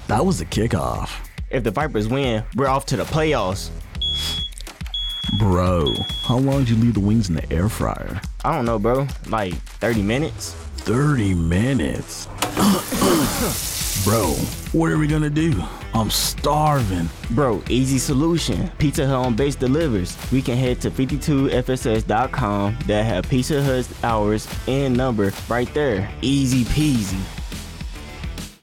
That was the kickoff. If the Vipers win, we're off to the playoffs. Bro, how long did you leave the wings in the air fryer? I don't know, bro. Like 30 minutes? 30 minutes? Bro, what are we gonna do? I'm starving. Bro, easy solution. Pizza Hut on Base delivers. We can head to 52fss.com that have Pizza Hut's hours and number right there. Easy peasy.